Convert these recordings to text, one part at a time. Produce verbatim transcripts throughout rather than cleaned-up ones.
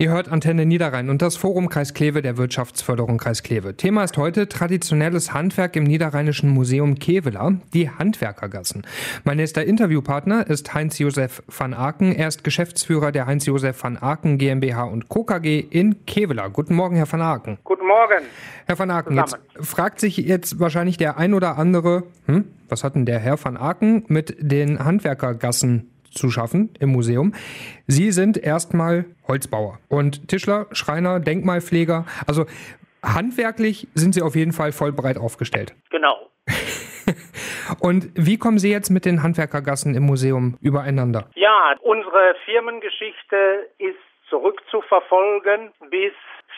Ihr hört Antenne Niederrhein und das Forum Kreis Kleve der Wirtschaftsförderung Kreis Kleve. Thema ist heute traditionelles Handwerk im Niederrheinischen Museum Kevela, die Handwerkergassen. Mein nächster Interviewpartner ist Heinz-Josef van Aken. Er ist Geschäftsführer der Heinz-Josef van Aken GmbH und Co. K G in Kevela. Guten Morgen, Herr van Aken. Guten Morgen. Herr van Aken, jetzt fragt sich jetzt wahrscheinlich der ein oder andere, hm, was hat denn der Herr van Aken mit den Handwerkergassen zu schaffen im Museum? Sie sind erstmal Holzbauer und Tischler, Schreiner, Denkmalpfleger. Also handwerklich sind Sie auf jeden Fall voll breit aufgestellt. Genau. Und wie kommen Sie jetzt mit den Handwerkergassen im Museum übereinander? Ja, unsere Firmengeschichte ist zurückzuverfolgen bis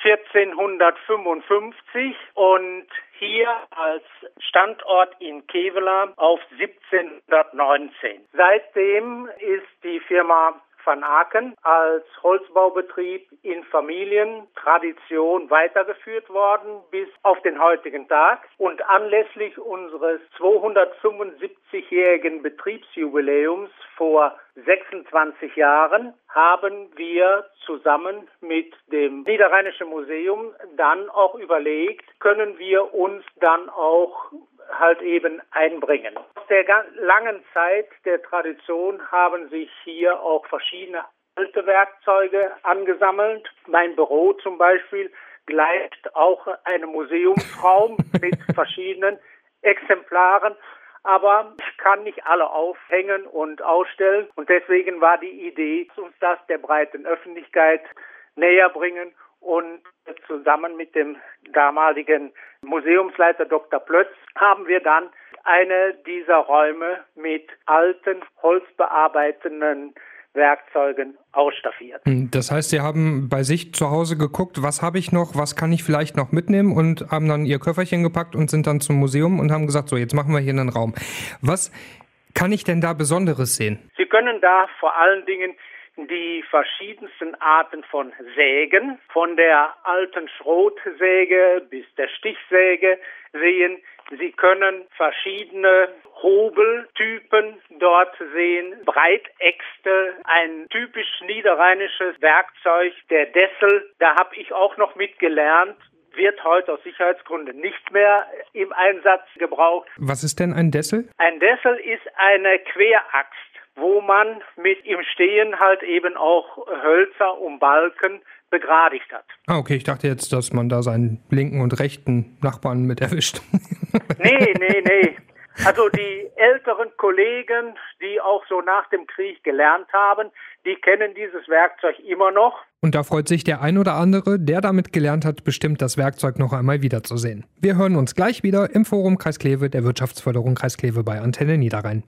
vierzehnhundertfünfundfünfzig und hier als Standort in Kevela auf siebzehnhundertneunzehn. Seitdem ist die Firma van Aken als Holzbaubetrieb in Familientradition weitergeführt worden bis auf den heutigen Tag. Und anlässlich unseres zweihundertfünfundsiebzigjährigen Betriebsjubiläums vor sechsundzwanzig Jahren haben wir zusammen mit dem Niederrheinischen Museum dann auch überlegt, können wir uns dann auch halt eben einbringen. Aus der langen Zeit der Tradition haben sich hier auch verschiedene alte Werkzeuge angesammelt. Mein Büro zum Beispiel gleicht auch einem Museumsraum mit verschiedenen Exemplaren. Aber ich kann nicht alle aufhängen und ausstellen. Und deswegen war die Idee, uns das der breiten Öffentlichkeit näher bringen. Und zusammen mit dem damaligen Museumsleiter Doktor Plötz haben wir dann eine dieser Räume mit alten, holzbearbeitenden Werkzeugen ausstaffiert. Das heißt, Sie haben bei sich zu Hause geguckt, was habe ich noch, was kann ich vielleicht noch mitnehmen und haben dann Ihr Köfferchen gepackt und sind dann zum Museum und haben gesagt, so, jetzt machen wir hier einen Raum. Was kann ich denn da Besonderes sehen? Sie können da vor allen Dingen die verschiedensten Arten von Sägen, von der alten Schrotsäge bis der Stichsäge sehen. Sie können verschiedene Hobeltypen dort sehen, Breitäxte, ein typisch niederrheinisches Werkzeug, der Dessel. Da habe ich auch noch mitgelernt, wird heute aus Sicherheitsgründen nicht mehr im Einsatz gebraucht. Was ist denn ein Dessel? Ein Dessel ist eine Queraxt, wo man mit im Stehen halt eben auch Hölzer um Balken begradigt hat. Ah, okay, ich dachte jetzt, dass man da seinen linken und rechten Nachbarn mit erwischt. Nee, nee, nee. Also die älteren Kollegen, die auch so nach dem Krieg gelernt haben, die kennen dieses Werkzeug immer noch. Und da freut sich der ein oder andere, der damit gelernt hat, bestimmt das Werkzeug noch einmal wiederzusehen. Wir hören uns gleich wieder im Forum Kreis Kleve der Wirtschaftsförderung Kreis Kleve bei Antenne Niederrhein.